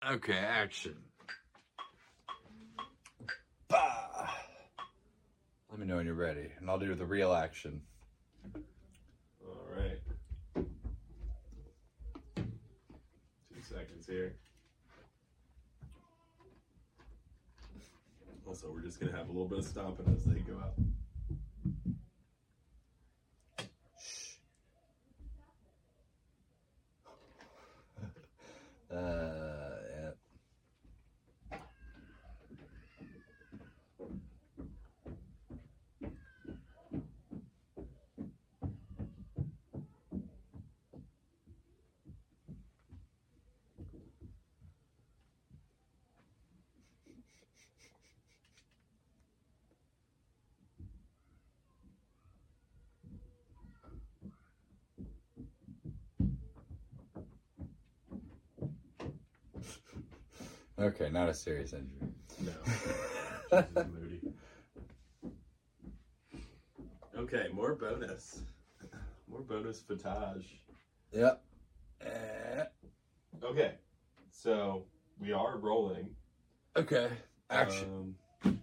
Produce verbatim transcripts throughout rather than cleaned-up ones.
Okay, action. Bah. Let me know when you're ready, and I'll do the real action. All right. Two seconds here. Also, we're just going to have a little bit of stomping as they go out. Uh, yeah. Okay, not a serious injury. No. Jesus, Moody. Okay, more bonus. More bonus footage. Yep. Eh. Okay, so we are rolling. Okay, action. Um,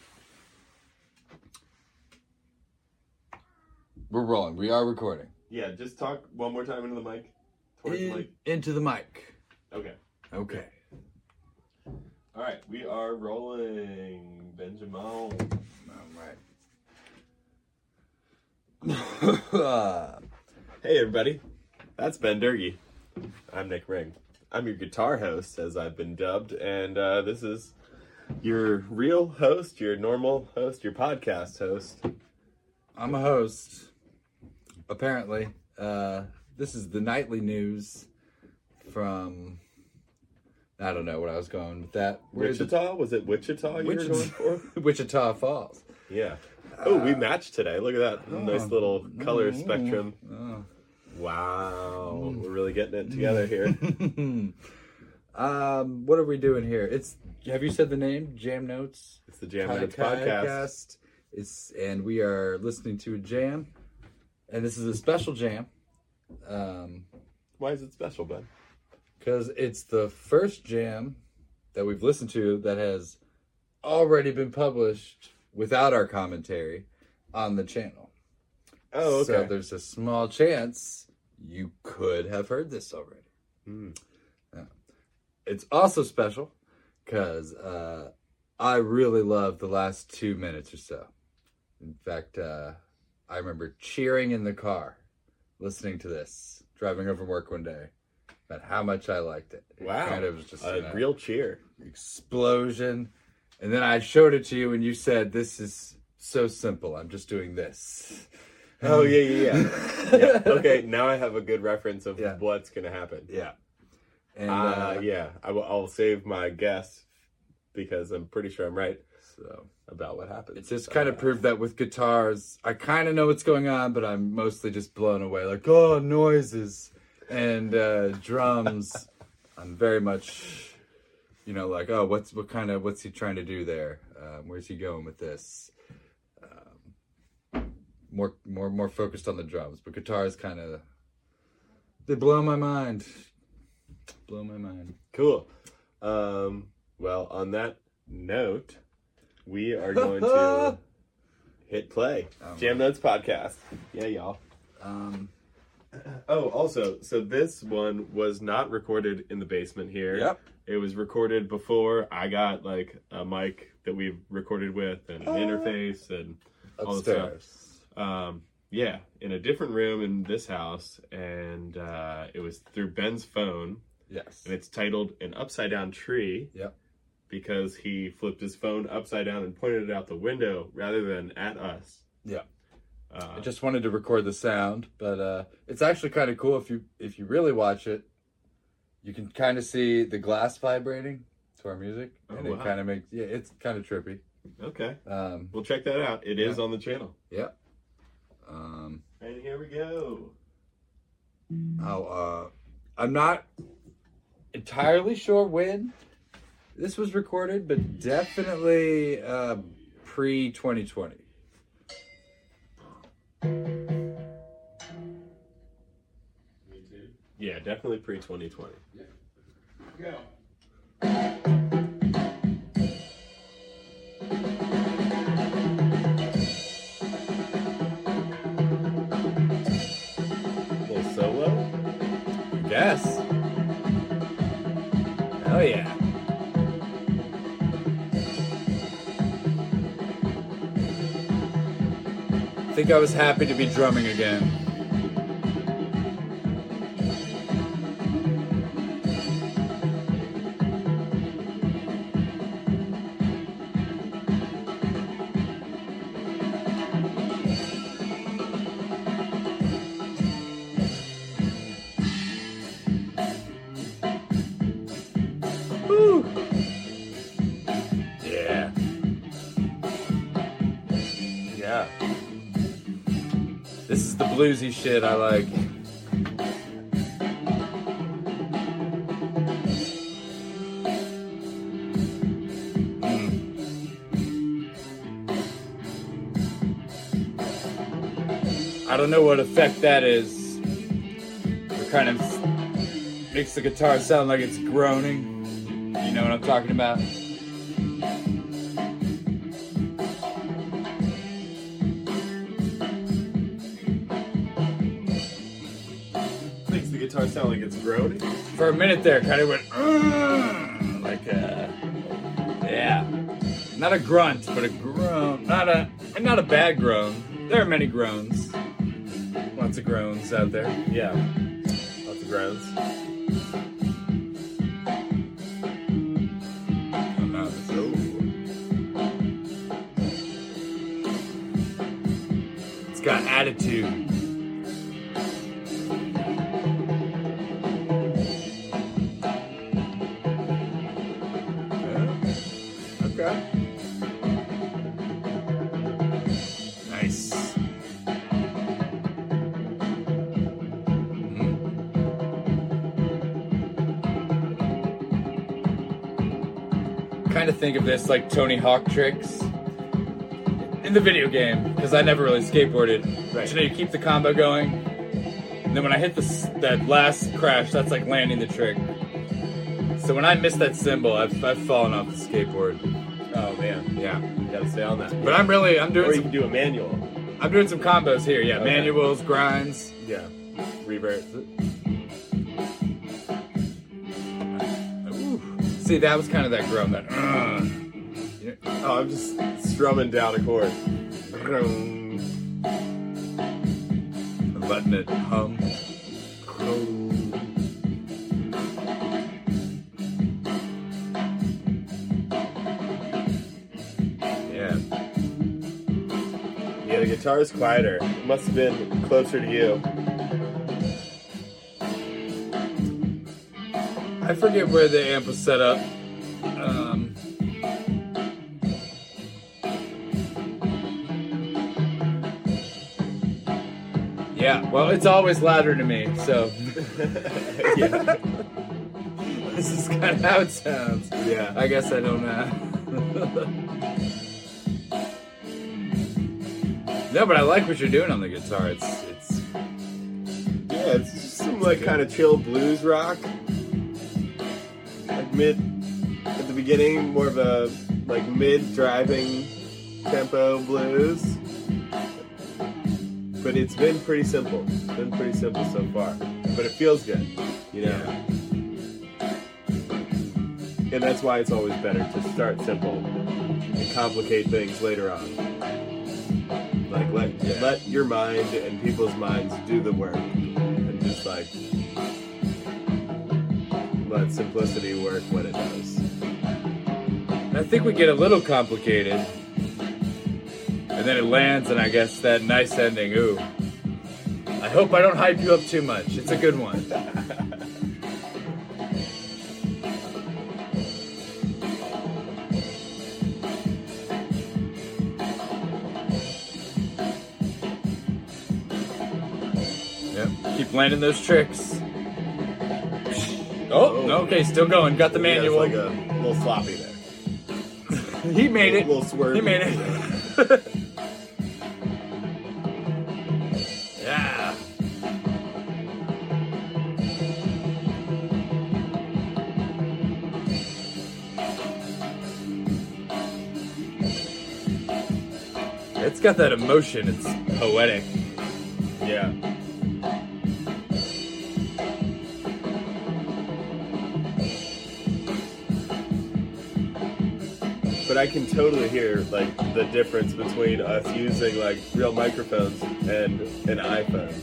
We're rolling. We are recording. yeah, just talk one more time into the mic. Towards In, the mic. into the mic. Okay. Okay. All right, we are rolling. Benjamin. All right. Hey, everybody. That's Ben Durkee. I'm Nick Ring. I'm your guitar host, as I've been dubbed, and uh, this is your real host, your normal host, your podcast host. I'm a host. Apparently, uh, this is the nightly news from. I don't know what I was going with that. Where's Wichita? Was it Wichita you Wichita. were going for? Wichita Falls. Yeah. Oh, we matched today. Look at that Oh. nice little color Mm. spectrum. Oh. Wow. We're really getting it together here. um, what are we doing here? It's. Have you said the name? Jam Notes. It's the Jam Notes podcast. It's and we are listening to a jam, and this is a special jam. Um, Why is it special, bud? Because it's the first jam that we've listened to that has already been published without our commentary on the channel. Oh, okay. So there's a small chance you could have heard this already. Mm. Yeah. It's also special because uh, I really loved the last two minutes or so. In fact, uh, I remember cheering in the car, listening to this, driving home from work one day. About how much I liked it. It Wow. kind of was just A you know, real cheer. explosion. And then I showed it to you and you said, this is so simple. I'm just doing this. Oh, yeah, yeah, yeah. yeah. Okay, now I have a good reference of Yeah. what's going to happen. Yeah. And Uh, uh, yeah, I will, I'll save my guess because I'm pretty sure I'm right so about what happens. it just kind of proved that with guitars, I kind of know what's going on, but I'm mostly just blown away. Like, oh, noises and uh, drums. I'm very much, you know, like, oh, what's what kind of what's he trying to do there? Um, where's he going with this? Um, more, more, more focused on the drums, but guitars kind of they blow my mind. Blow my mind. Cool. Um, well, on that note, we are going to hit play. Oh, Jam Notes podcast. Yeah, y'all. Um, Oh, also, so this one was not recorded in the basement here. Yep. It was recorded before I got like a mic that we've recorded with and an interface and all the stuff. upstairs. Um, yeah, in a different room in this house, and uh, it was through Ben's phone, Yes. and it's titled "An Upside Down Tree." Yep. Because he flipped his phone upside down and pointed it out the window rather than at us. Yeah. Uh, I just wanted to record the sound, but uh, it's actually kind of cool if you if you really watch it. You can kind of see the glass vibrating to our music, Oh, and wow. it kind of makes yeah, it's kind of trippy. okay, Um, we'll check that out. It is Yeah. on the channel. yeah. Um, And here we go. oh, uh, I'm not entirely sure when this was recorded, but definitely uh, pre twenty twenty. Me too. Yeah, definitely pre twenty twenty. Go. Oh yeah. I think I was happy to be drumming again. Woo! Yeah. Yeah. This is the bluesy shit I like. Mm. I don't know what effect that is. It kind of makes the guitar sound like it's groaning. You know what I'm talking about? Makes the guitar sound like it's groaning. For a minute there, kind of went "Ugh," like a yeah, not a grunt, but a groan. Not a not a bad groan. There are many groans. Lots of groans out there. Yeah. Lots of groans. Oh, no, this is- It's got attitude. Yeah. Okay. Nice. Mhm. Kind of think of this like Tony Hawk tricks in the video game, because I never really skateboarded. Right. You know, you keep the combo going, and then when I hit the, s- that last crash, that's like landing the trick. So when I miss that symbol, I've, I've fallen off the skateboard. Oh man. Yeah. You gotta stay on that. But I'm really, I'm Or doing you some, can do a manual. I'm doing some combos here. Yeah, Okay. manuals, grinds. Yeah. Revert. Ooh. See, that was kind of that groan. That. Uh, you know, Oh, I'm just strumming down a chord. I'm letting it hum. Yeah. Yeah, the guitar is quieter. It must have been closer to you. I forget where the amp was set up. Um, yeah, well, it's always louder to me, so Yeah. this is kind of how it sounds. Yeah. I guess I don't know. No, but I like what you're doing on the guitar. It's it's Yeah, it's just some like kind of chill blues rock. Like mid at the beginning, more of a like mid driving tempo blues. But it's been pretty simple. It's been pretty simple so far. But it feels good, you know. And that's why it's always better to start simple and complicate things later on. Like let Yeah. let your mind and people's minds do the work, and just like let simplicity work when it does. I think we get a little complicated. And then it lands, and I guess that nice ending. Ooh. I hope I don't hype you up too much. It's a good one. Yep. Keep landing those tricks. Oh, no, okay, still going. Got the Yeah, it's manual. like a little sloppy there. He made it. A little swerve. He made it. Yeah. It's got that emotion. It's poetic. Yeah. but I can totally hear like the difference between us using like real microphones and an iPhone.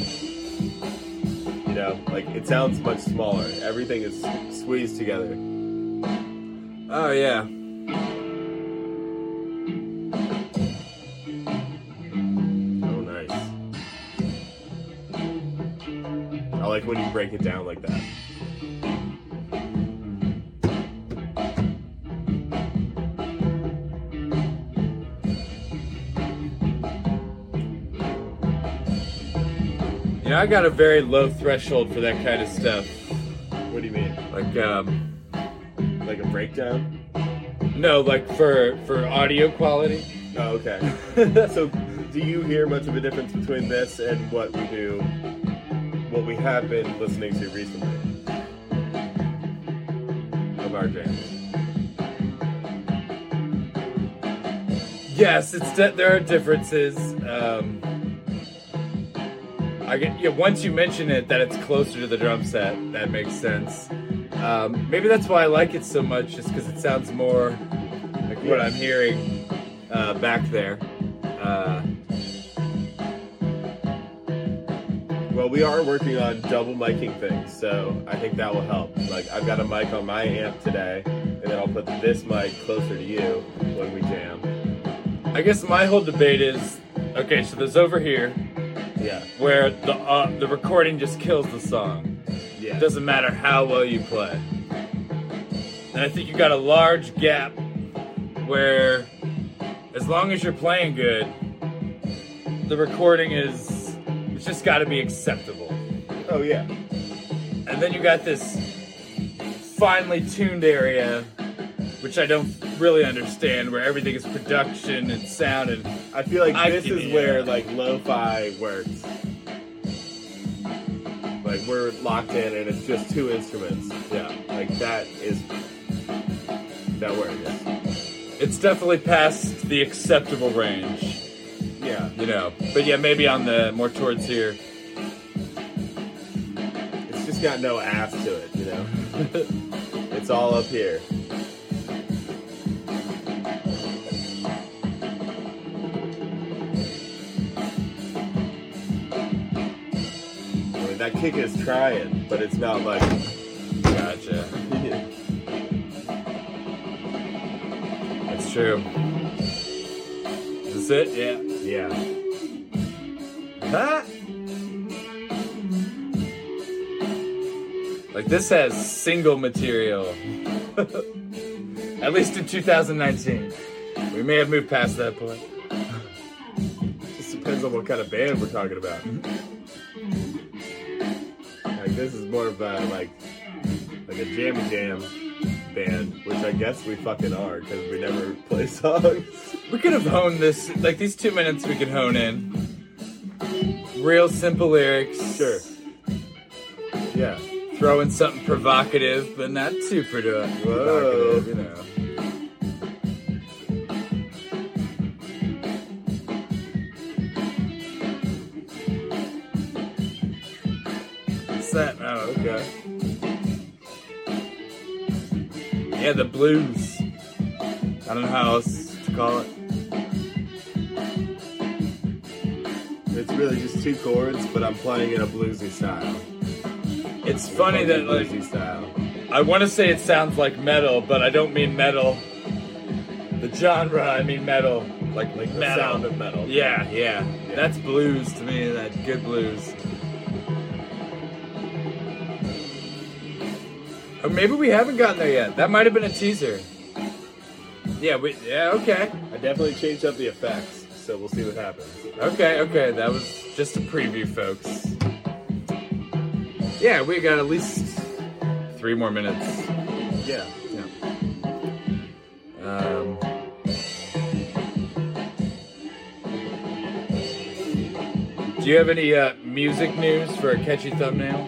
You know, like it sounds much smaller. Everything is squeezed together. Oh yeah. Oh, nice. I like when you break it down like that. You know, I got a very low threshold for that kind of stuff. What do you mean? Like, um, Like a breakdown? no, like for for audio quality. Oh, okay. So, do you hear much of a difference between this and what we do, what we have been listening to recently of our jams? Yes, it's de- there are differences. Um, I get yeah. Once you mention it, that it's closer to the drum set, that makes sense. Um, maybe that's why I like it so much, just because it sounds more like what I'm hearing uh, back there. Uh, Well, we are working on double miking things, so I think that will help. Like, I've got a mic on my amp today, and then I'll put this mic closer to you when we jam. I guess my whole debate is, okay, so there's over here Yeah. where the uh, the recording just kills the song. Yeah. It doesn't matter how well you play. And I think you got a large gap where, as long as you're playing good, the recording is, it's just got to be acceptable. Oh, yeah. And then you got this finely tuned area, which I don't really understand, where everything is production and sound, and I feel like I this can- is yeah. where, like, lo-fi works. Like, we're locked in, and it's just two instruments. yeah, Like, that is... That works. it's definitely past the acceptable range. Yeah. You know, but yeah, maybe on the more towards here. It's just got no ass to it, you know? It's all up here. I mean, that kick is trying, but it's not like... Gotcha. That's true. Is this it? Yeah. Yeah. Huh? Like this has single material. At least in two thousand nineteen. We may have moved past that point. Just depends on what kind of band we're talking about. Like, this is more of a, like, like a jam jam band, which I guess we fucking are, because we never play songs. We could have honed this, like these two minutes we could hone in. Real simple lyrics. Sure. Yeah. Throw in something provocative, but not too produ- Whoa. provocative, you know. What's that? Oh, okay. Yeah, the blues. I don't know how else to call it. It's really just two chords, but I'm playing in a bluesy style. It's funny that, like, bluesy style. I want to say it sounds like metal, but I don't mean metal. The genre, I mean metal. Like, like The metal. sound of metal. Yeah, yeah, Yeah. That's blues to me, that good blues. Or maybe we haven't gotten there yet. That might have been a teaser. Yeah, we, yeah, okay. I definitely changed up the effects, so we'll see what happens. Okay, okay, that was just a preview, folks. Yeah, we got at least three more minutes. Yeah. Yeah. Um, do you have any uh, music news for a catchy thumbnail?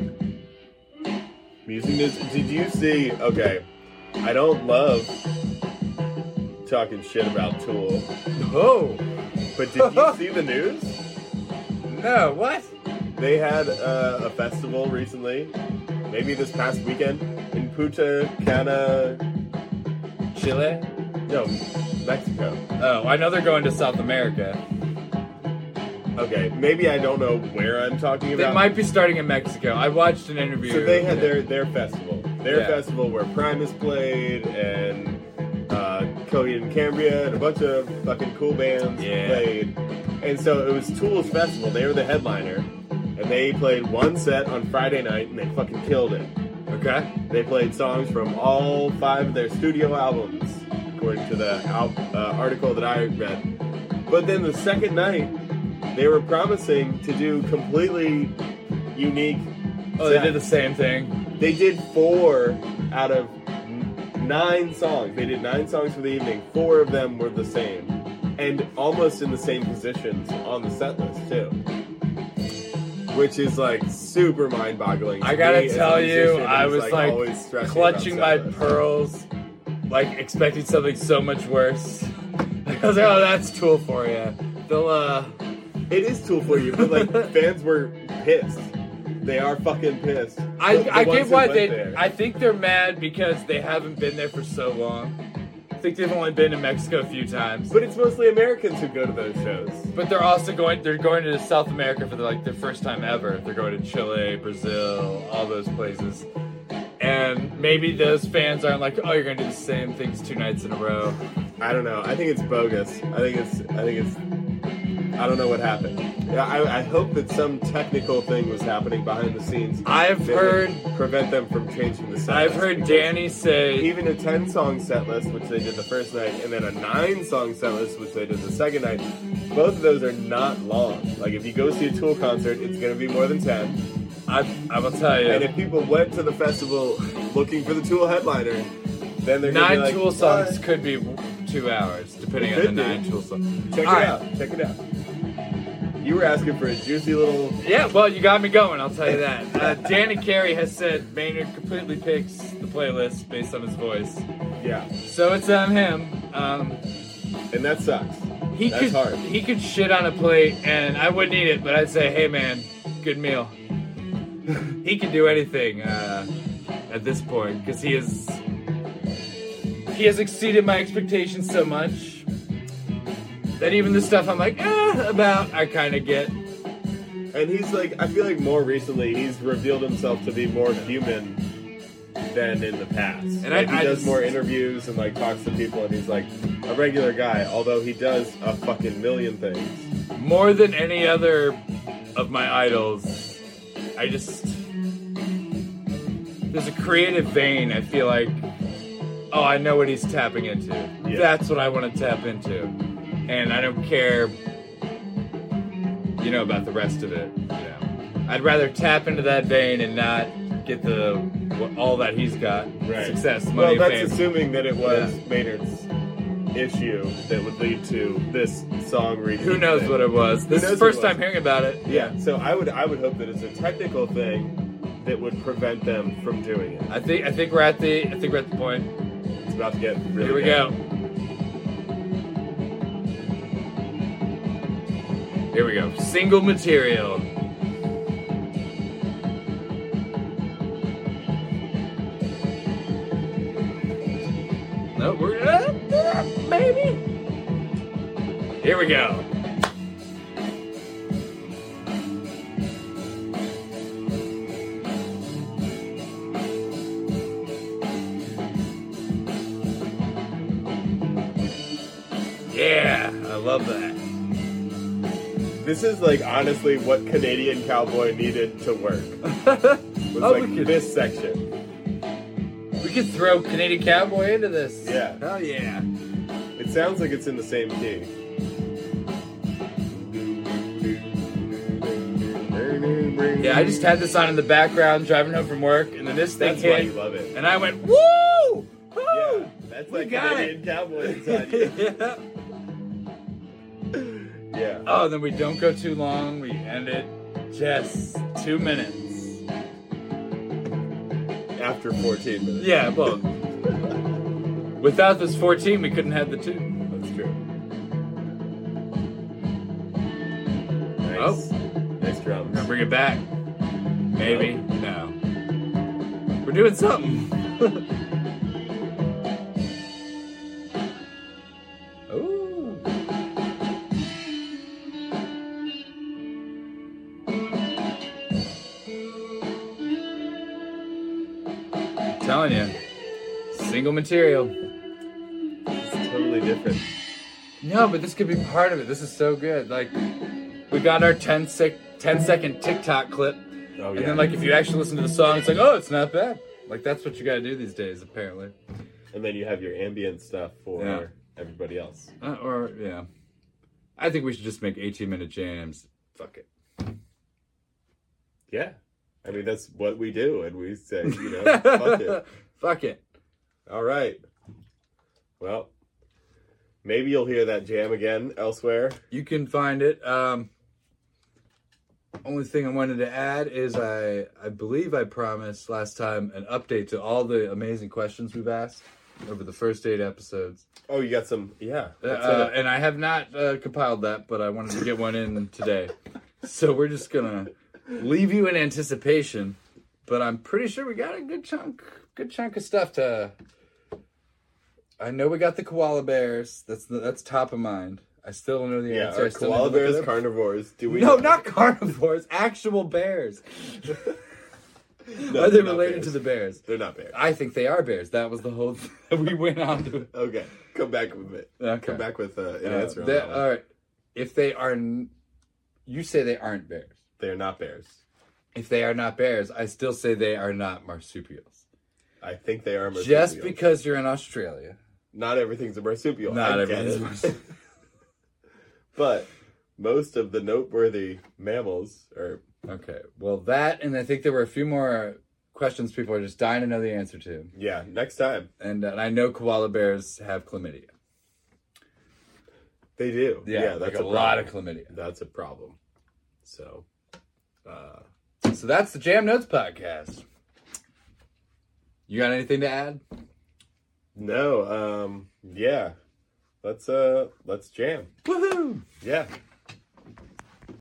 Music news. Did you see? Okay, I don't love talking shit about Tool, Oh, but did you see the news? no, what? They had uh, a festival recently, maybe this past weekend, in Punta Cana. Chile? No, Mexico. Oh, I know they're going to South America. Okay, maybe I don't know where I'm talking about. They might be starting in Mexico. I watched an interview. So they had their, their festival. Their Yeah. festival where Primus played and uh, Coheed and Cambria and a bunch of fucking cool bands Yeah. played. And so it was Tool's festival. They were the headliner. And they played one set on Friday night and they fucking killed it. Okay. They played songs from all five of their studio albums, according to the al- uh, article that I read. But then the second night, they were promising to do completely unique. Oh, they sets. did the same thing. They did four out of n- nine songs. They did nine songs for the evening. Four of them were the same, and almost in the same positions on the set list too. Which is like super mind-boggling. to I gotta me as a tell you, musician I who's, was always like stressing clutching my about set lists. pearls, like expecting something so much worse. I was like, oh, that's Tool for you. They'll, uh, It is Tool for you, but like fans were pissed. They are fucking pissed. I, The- the I ones get who why went they, there. I think they're mad because they haven't been there for so long. I think they've only been to Mexico a few times. But it's mostly Americans who go to those shows. But they're also going, they're going to South America for the, like their first time ever. They're going to Chile, Brazil, all those places. And maybe those fans aren't like, oh, you're going to do the same things two nights in a row. I don't know. I think it's bogus. I think it's. I think it's. I don't know what happened. Yeah, I, I hope that some technical thing was happening behind the scenes. I've that heard, would prevent them from changing the set. I've list, heard because Danny say, even a ten song set list, which they did the first night, and then a nine song set list, which they did the second night. Both of those are not long. Like if you go see a Tool concert, it's going to be more than ten. I, I will tell you, And if people went to the festival looking for the Tool headliner, then they're nine gonna be like, Tool songs "What? could be two hours, depending It on the could be. nine Tool songs. Check All it right. out. Check it out. You were asking for a juicy little. Yeah, well, you got me going, I'll tell you that. Uh, Danny Carey has said Maynard completely picks the playlist based on his voice. Yeah, So it's on him. Um, and that sucks. he That's could hard. he could shit on a plate, and I wouldn't eat it, but I'd say, hey man, good meal. He can do anything uh, at this point, because he is he has exceeded my expectations so much that even the stuff I'm like, eh, about, I kind of get. And he's like, I feel like more recently he's revealed himself to be more human than in the past. And like, I- he I does just- more interviews and like talks to people, and he's like a regular guy. Although he does a fucking million things. More than any other of my idols, I just there's a creative vein. I feel like, oh, I know what he's tapping into. Yeah. That's what I want to tap into, and I don't care, you know, about the rest of it. You know, I'd rather tap into that vein and not get the what- all that he's got: success, money, Well, and that's fame. assuming that it was Yeah. Maynard's issue that would lead to this song repeat. Who knows thing. what it was? This is knows the first what it was? time hearing about it. Yeah, so I would I would hope that it's a technical thing that would prevent them from doing it. I think I think we're at the I think we're at the point. It's about to get really Here we bad. go. Here we go. Single material. No, we're uh, uh, maybe. Here we go. Yeah, I love that. This is like honestly what Canadian Cowboy needed to work. Was Oh, like we could- this section. We could throw Canadian Cowboy into this. Yeah. Oh yeah. It sounds like it's in the same key. Yeah, I just had this on in the background driving home from work, and then this thing That's why hit, you love it. and I went, woo! Woo! Yeah, that's We like got Canadian Cowboy inside you. yeah. Yeah. Oh, then we don't go too long. We end it just two minutes. After fourteen minutes. Yeah, well, without this fourteen, we couldn't have the two. That's true. Nice. Oh. Nice drums. We're gonna bring it back. Maybe. No. We're doing something. Single material. It's totally different. No, but this could be part of it. This is so good. Like, we got our ten, sec- ten second TikTok clip. Oh, yeah. And then, like, if you actually listen to the song, it's like, oh, it's not bad. Like, that's what you gotta do these days, apparently. And then you have your ambient stuff for Yeah. everybody else. Uh, or, yeah. I think we should just make eighteen minute jams. Fuck it. Yeah. I mean, that's what we do. And we say, you know, fuck it. Fuck it. All right. Well, maybe you'll hear that jam again elsewhere. You can find it. Um, only thing I wanted to add is I, I believe I promised last time an update to all the amazing questions we've asked over the first eight episodes. Oh, you got some, yeah. That's Uh, it. and I have not uh, compiled that, but I wanted to get one in today. So we're just going to leave you in anticipation. But I'm pretty sure we got a good chunk, good chunk of stuff to... I know we got the koala bears. That's the, that's top of mind. I still don't know the Yeah, answer. I are still koala need to look it bears up. carnivores? Do we No, know? not carnivores. Actual bears. No, Are they they're not related bears. to the bears? They're not bears. I think they are bears. That was the whole thing. We went on to it. Okay, come back with it. Okay. Come back with uh, an Uh, answer on they- that one. all right. If they are... n- You say they aren't bears. They are not bears. If they are not bears, I still say they are not marsupials. I think they are marsupials. Just because you're in Australia. Not everything's a marsupial. Not I get everything's it. a marsupial. But most of the noteworthy mammals are... Okay. Well, that, and I think there were a few more questions people are just dying to know the answer to. Yeah, next time. And, uh, and I know koala bears have chlamydia. They do. Yeah, Yeah, like that's a, a, lot problem. of chlamydia. That's a problem. So, uh, So that's the Jam Notes podcast. You got anything to add? no, um, yeah. Let's uh let's jam. Woohoo! Yeah.